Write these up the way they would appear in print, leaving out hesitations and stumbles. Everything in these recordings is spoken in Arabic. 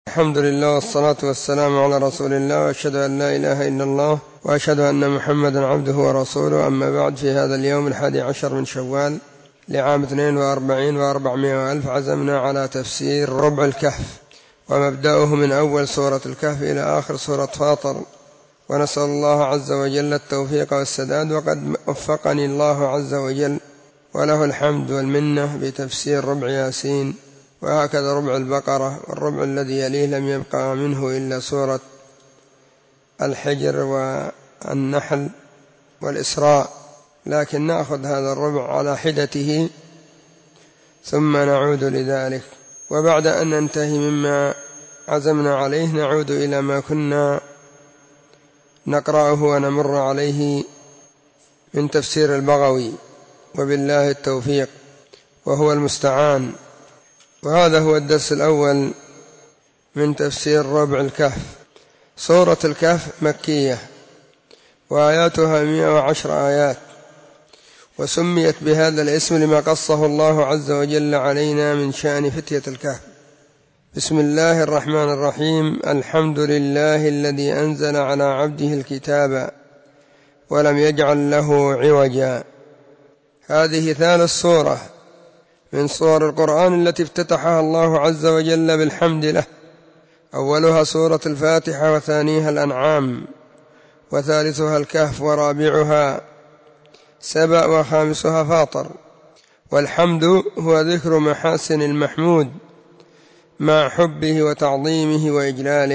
الحمد لله والصلاة والسلام على رسول الله، وأشهد أن لا إله إلا الله، وأشهد أن محمدا عبده ورسوله. أما بعد، في هذا اليوم 11 من شوال لعام 42 و400 ألف عزمنا على تفسير ربع الكهف، ومبدأه من أول سورة الكهف إلى آخر سورة فاطر، ونسأل الله عز وجل التوفيق والسداد، وقد وفقني الله عز وجل وله الحمد والمنة بتفسير ربع ياسين، وهكذا ربع البقرة، والربع الذي يليه لم يبقى منه إلا سورة الحجر والنحل والإسراء، لكن نأخذ هذا الربع على حدته ثم نعود لذلك. وبعد أن ننتهي مما عزمنا عليه نعود إلى ما كنا نقرأه ونمر عليه من تفسير البغوي، وبالله التوفيق وهو المستعان. وهذا هو الدرس الأول من تفسير ربع الكهف. سورة الكهف مكية، وآياتها 110 آيات، وسميت بهذا الاسم لما قصه الله عز وجل علينا من شأن فتية الكهف. بسم الله الرحمن الرحيم. الحمد لله الذي أنزل على عبده الكتاب ولم يجعل له عوجا. هذه ثالث سورة من سور القرآن التي افتتحها الله عز وجل بالحمد له. أولها سورة الفاتحة، وثانيها الأنعام، وثالثها الكهف، ورابعها سبأ، وخامسها فاطر. والحمد هو ذكر محاسن المحمود مع حبه وتعظيمه وإجلاله.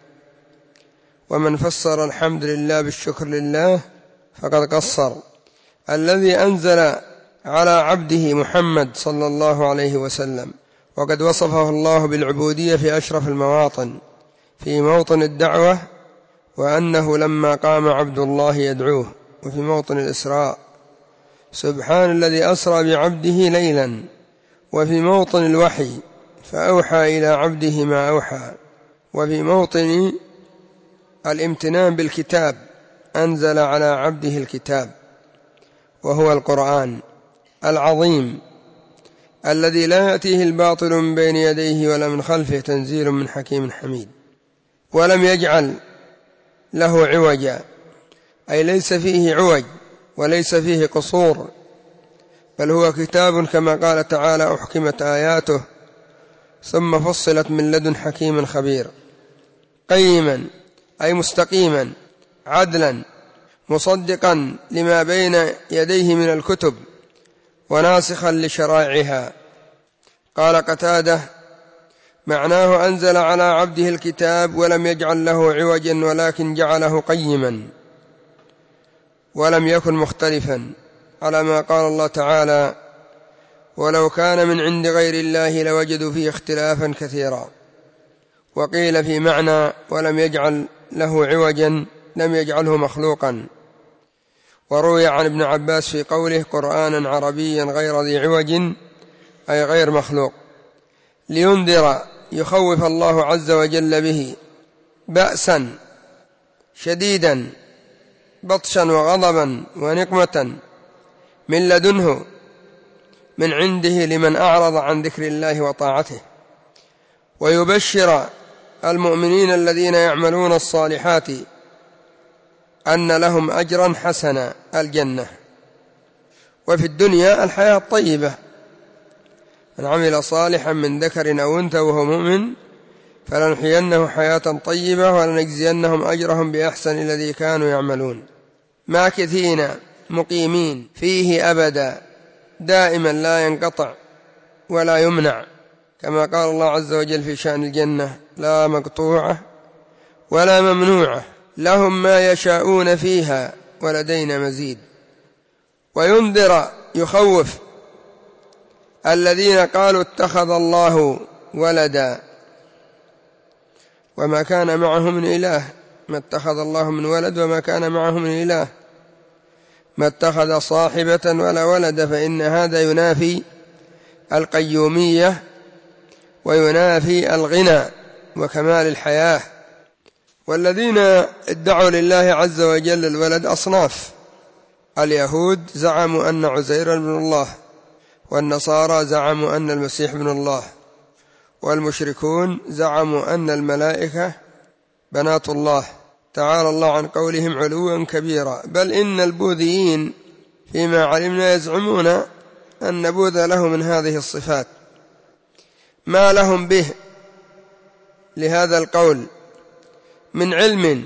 ومن فسر الحمد لله بالشكر لله فقد قصر. الذي أنزل على عبده محمد صلى الله عليه وسلم، وقد وصفه الله بالعبودية في أشرف المواطن، في موطن الدعوة وأنه لما قام عبد الله يدعوه، وفي موطن الإسراء سبحان الذي أسرى بعبده ليلا، وفي موطن الوحي فأوحى إلى عبده ما أوحى، وفي موطن الامتنان بالكتاب أنزل على عبده الكتاب وهو القرآن العظيم الذي لا يأتيه الباطل من بين يديه ولا من خلفه، تنزيل من حكيم حميد. ولم يجعل له عوجا، أي ليس فيه عوج وليس فيه قصور، بل هو كتاب كما قال تعالى: أحكمت آياته ثم فصلت من لدن حكيم خبير. قيما أي مستقيما، عدلا، مصدقا لما بين يديه من الكتب، وناسخا لشرائعها. قال قتادة: معناه أنزل على عبده الكتاب ولم يجعل له عوجا، ولكن جعله قيما ولم يكن مختلفا، على ما قال الله تعالى: ولو كان من عند غير الله لوجدوا فيه اختلافا كثيرا. وقيل في معنى ولم يجعل له عوجا لم يجعله مخلوقا. وروي عن ابن عباس في قوله: قرآنا عربيا غير ذي عوج، أي غير مخلوق، لينذر، يخوف الله عز وجل به بأسا شديدا، بطشا وغضبا ونقمة من لدنه من عنده لمن أعرض عن ذكر الله وطاعته، ويبشر المؤمنين الذين يعملون الصالحات أن لهم أجرا حسنا، الجنة. وفي الدنيا الحياة الطيبة: من عمل صالحا من ذكر أو أنثى وهو مؤمن فلنحيينه حياة طيبة ولنجزينهم أجرهم بأحسن الذي كانوا يعملون، ماكثين مقيمين فيه أبدا، دائما لا ينقطع ولا يمنع، كما قال الله عز وجل في شأن الجنة: لا مقطوعة ولا ممنوعة، لهم ما يشاءون فيها ولدينا مزيد. وينذر، يخوف الذين قالوا اتخذ الله ولدا وما كان معه من إله. ما اتخذ الله من ولد وما كان معه من إله، ما اتخذ صاحبة ولا ولد، فإن هذا ينافي القيومية وينافي الغنى وكمال الحياة. والذين ادعوا لله عز وجل الولد أصناف: اليهود زعموا أن عزير ابن الله، والنصارى زعموا أن المسيح ابن الله، والمشركون زعموا أن الملائكة بنات الله، تعالى الله عن قولهم علوا كبيرا. بل إن البوذيين فيما علمنا يزعمون أن بوذا له من هذه الصفات ما لهم به لهذا القول من علم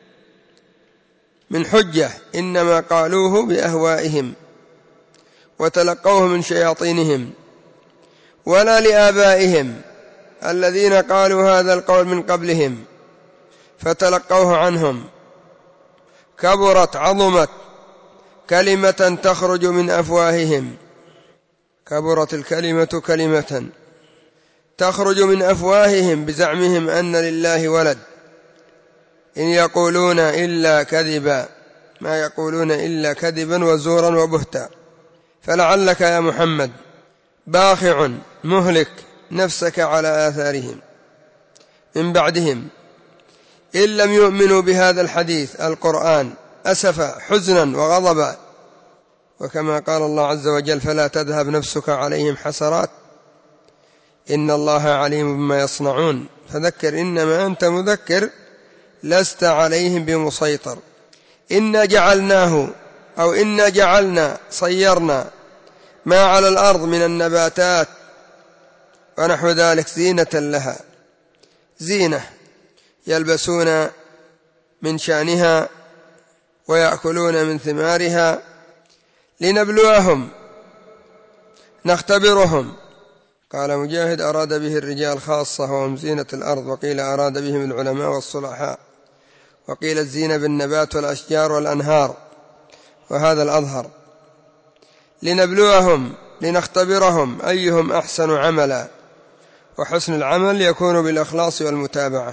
من حجة، إنما قالوه بأهوائهم وتلقوه من شياطينهم، ولا لآبائهم الذين قالوا هذا القول من قبلهم فتلقوه عنهم. كبرت عظمت كلمة تخرج من أفواههم، كبرت الكلمة كلمة تخرج من أفواههم بزعمهم أن لله ولد، إن يقولون إلا كذبا، ما يقولون إلا كذبا وزورا وبهتا. فلعلك يا محمد باخع مهلك نفسك على آثارهم من بعدهم إن لم يؤمنوا بهذا الحديث القرآن أسفا حزنا وغضبا. وكما قال الله عز وجل فلا تذهب نفسك عليهم حسرات إن الله عليم بما يصنعون فذكر إنما أنت مذكر لست عليهم بمسيطر. إنا جعلناه أو إنا جعلنا صيرنا ما على الأرض من النباتات ونحو ذلك زينة لها، زينة يلبسون من شأنها ويأكلون من ثمارها لنبلوهم نختبرهم. قال مجاهد أراد به الرجال خاصة وهم زينة الأرض، وقيل أراد بهم العلماء والصلحاء، وقيل الزينة بالنبات والأشجار والأنهار، وهذا الأظهر. لنبلوهم لنختبرهم أيهم أحسن عملا، وحسن العمل يكون بالإخلاص والمتابعة،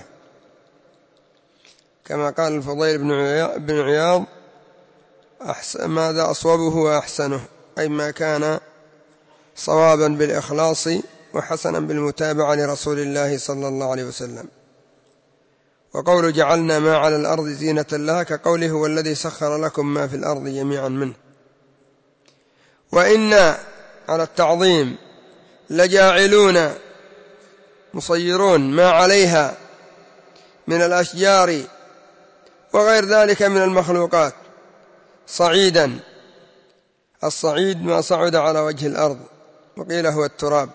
كما قال الفضيل بن عياض ماذا أصوبه وأحسنه، أي ما كان صوابا بالإخلاص وحسنا بالمتابعة لرسول الله صلى الله عليه وسلم. وقول جعلنا ما على الأرض زينة لها كقوله هو الذي سخر لكم ما في الأرض جميعا منه. وإنا على التعظيم لجاعلون مصيرون ما عليها من الأشجار وغير ذلك من المخلوقات صعيدا، الصعيد ما صعد على وجه الأرض، وقيل هو التراب،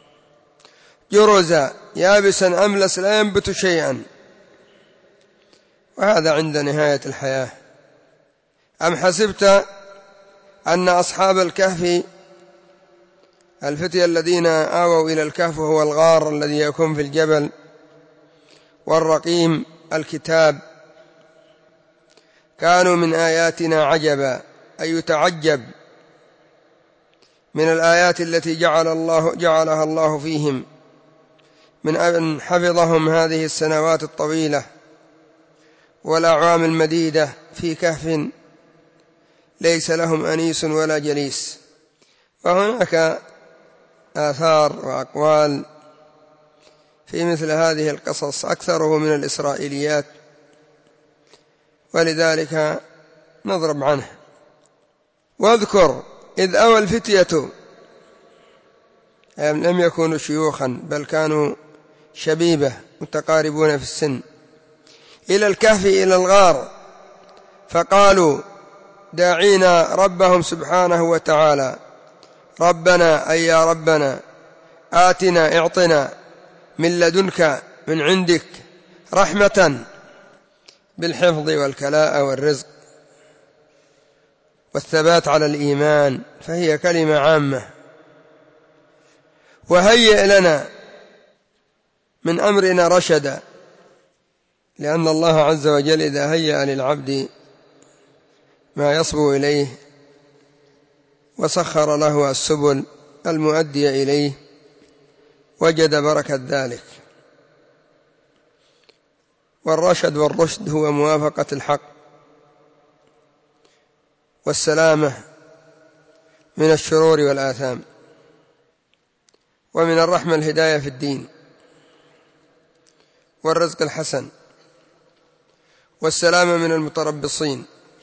جرزا يابسا أملس لا ينبت شيئا، وهذا عند نهاية الحياة. أم حسبت أن أصحاب الكهف الفتية الذين آووا إلى الكهف وهو الغار الذي يكون في الجبل، والرقيم الكتاب، كانوا من آياتنا عجبا، أي يتعجب من الآيات التي جعلها الله فيهم، من أن حفظهم هذه السنوات الطويلة والأعوام المديدة في كهف ليس لهم أنيس ولا جليس. وهناك آثار وأقوال في مثل هذه القصص أكثره من الإسرائيليات، ولذلك نضرب عنه. واذكر إذ أوى الفتية، لم يكونوا شيوخا بل كانوا شبيبة متقاربون في السن، إلى الكهف إلى الغار، فقالوا داعين ربهم سبحانه وتعالى ربنا أي يا ربنا آتنا اعطنا من لدنك من عندك رحمة بالحفظ والكلاء والرزق والثبات على الإيمان، فهي كلمة عامة. وهيئ لنا من أمرنا رشدا، لأن الله عز وجل إذا هيأ للعبد ما يصبو إليه وسخر له السبل المؤدية إليه وجد بركة ذلك. والرشد والرشد هو موافقة الحق والسلامة من الشرور والآثام، ومن الرحمة الهداية في الدين والرزق الحسن والسلامة من المتربصين،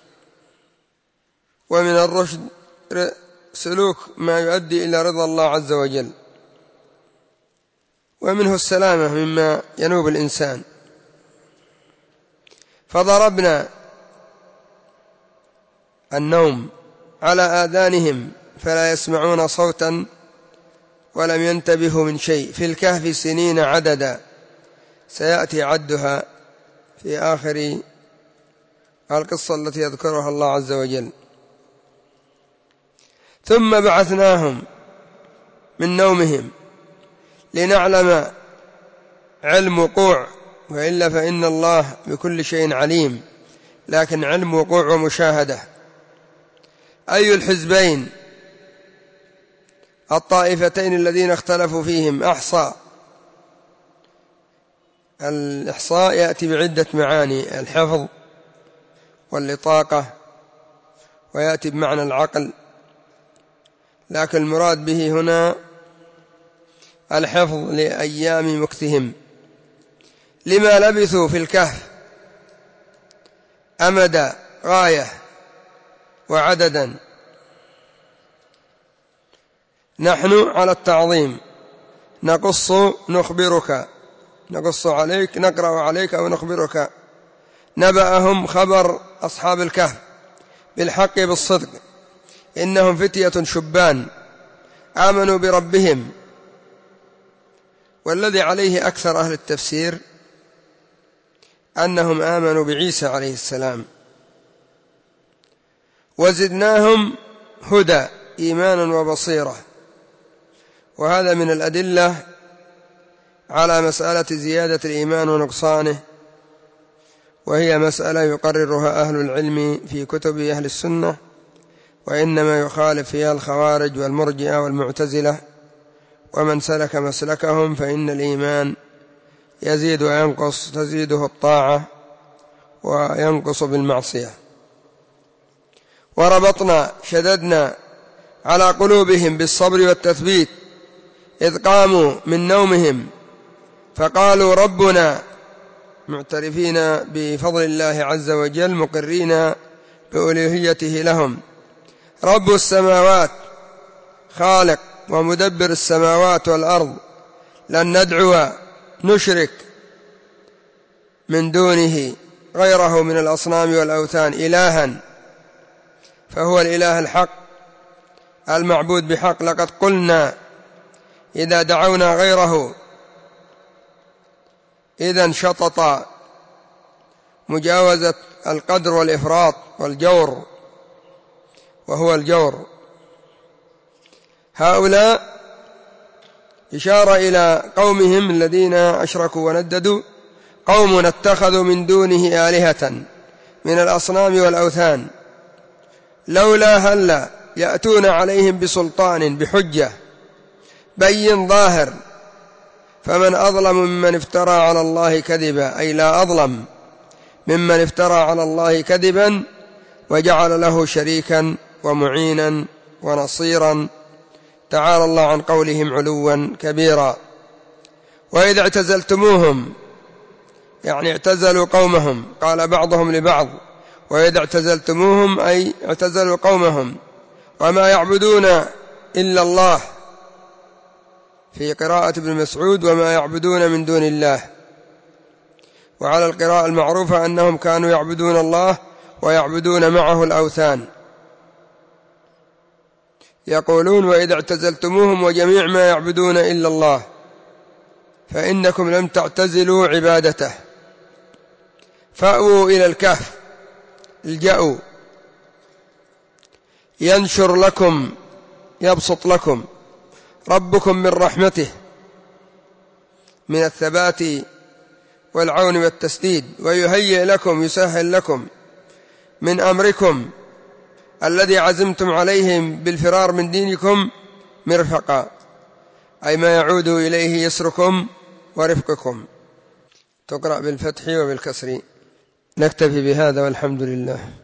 ومن الرشد سلوك ما يؤدي إلى رضا الله عز وجل. ومنه السلامة مما ينوب الإنسان. فضربنا النوم على آذانهم فلا يسمعون صوتا ولم ينتبهوا من شيء في الكهف سنين عددا، سيأتي عدها في آخر القصة التي يذكرها الله عز وجل. ثم بعثناهم من نومهم لنعلم علم وقوع، وإلا فإن الله بكل شيء عليم، لكن علم وقوع ومشاهدة. أي الحزبين الطائفتين الذين اختلفوا فيهم أحصى. الإحصاء يأتي بعدة معاني: الحفظ والإطاقة، ويأتي بمعنى العقل، لكن المراد به هنا الحفظ لأيام مكثهم، لما لبثوا في الكهف أمد غاية وعددا. نحن على التعظيم نقص نخبرك، نقص عليك، نقرأ عليك أو نخبرك نبأهم، خبر أصحاب الكهف بالحق بالصدق، إنهم فتية شبان آمنوا بربهم. والذي عليه أكثر أهل التفسير أنهم آمنوا بعيسى عليه السلام. وزدناهم هدى، إيمانا وبصيرة، وهذا من الأدلة على مسألة زيادة الإيمان ونقصانه، وهي مسألة يقررها أهل العلم في كتب أهل السنة، وإنما يخالف فيها الخوارج والمرجئة والمعتزلة، ومن سلك مسلكهم فإن الإيمان يزيد وينقص، تزيده الطاعة وينقص بالمعصية. وربطنا، شددنا على قلوبهم بالصبر والتثبيت إذ قاموا من نومهم فقالوا ربنا، معترفين بفضل الله عز وجل، مقرين بألوهيته لهم. رب السماوات، خالق ومدبر السماوات والأرض، لن ندعو نشرك من دونه غيره من الأصنام والأوثان إلها، فهو الإله الحق المعبود بحق. لقد قلنا إذا دعونا غيره إذن شطط مجاوزة القدر والإفراط والجور، وهو الجور. هؤلاء إشارة إلى قومهم الذين أشركوا ونددوا: قوم اتخذوا من دونه آلهة من الأصنام والأوثان لولا هلا يأتون عليهم بسلطان، بحجة بين ظاهر، فمن أظلم ممن افترى على الله كذبا، أي لا أظلم ممن افترى على الله كذبا وجعل له شريكا ومعينا ونصيرا، تعالى الله عن قولهم علوا كبيرا. وإذا اعتزلتموهم، يعني اعتزلوا قومهم، قال بعضهم لبعض: وإذا اعتزلتموهم أي اعتزلوا قومهم وما يعبدون إلا الله، في قراءة ابن مسعود: وما يعبدون من دون الله. وعلى القراءة المعروفة أنهم كانوا يعبدون الله ويعبدون معه الأوثان. يقولون: وإذا اعتزلتموهم وجميع ما يعبدون إلا الله فإنكم لم تعتزلوا عبادته، فأووا إلى الكهف، الجأوا، ينشر لكم، يبسط لكم ربكم من رحمته، من الثبات والعون والتسديد، ويهيئ لكم، يسهل لكم من أمركم الذي عزمتم عليهم بالفرار من دينكم مرفقا، أي ما يعود إليه يسركم ورفقكم. تقرأ بالفتح وبالكسر. نكتفي بهذا والحمد لله.